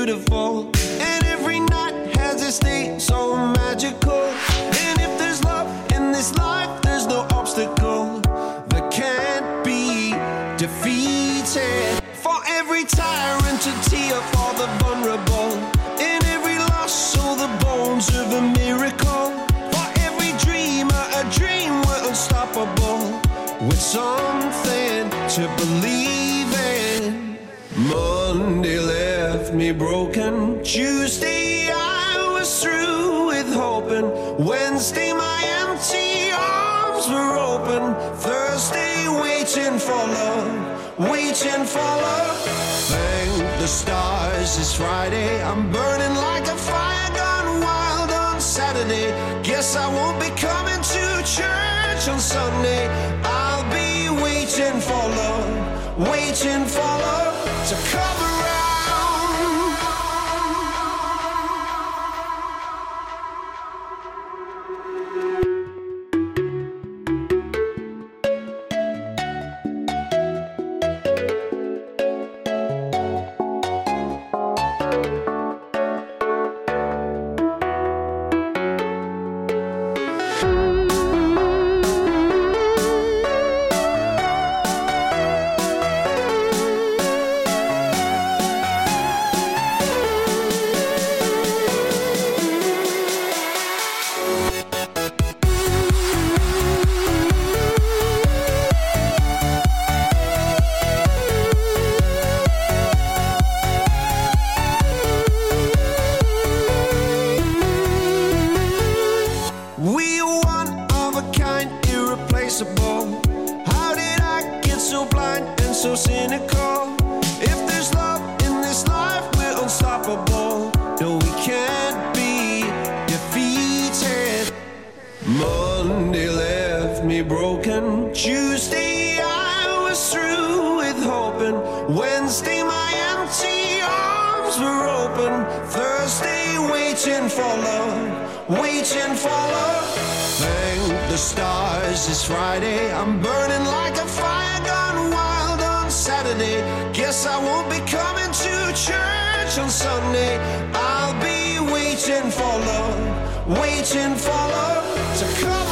beautiful. And every night has its day so magical. And if there's love in this life, there's no obstacle that can't be defeated. For every tyrant to tear for the vulnerable. In every loss, so the bones of a miracle. For every dreamer, a dream we're unstoppable. With something to believe in. Monday left me broken. Tuesday I was through with hoping. Wednesday my empty arms were open. Thursday waiting for love, waiting for love. Thank the stars it's Friday. I'm burning like a fire gone wild on Saturday. Guess I won't be coming to church on Sunday. I'll be waiting for love, waiting for love to come around. How did I get so blind and so cynical? If there's love in this life, we're unstoppable. No, we can't be defeated. Monday left me broken. Tuesday I was through with hoping. Wednesday my empty arms were open. Thursday waiting for love, waiting for love. Thank the stars it's Friday. I'm burning like a fire gone wild on Saturday. Guess I won't be coming to church on Sunday. I'll be waiting for love, waiting for love to come.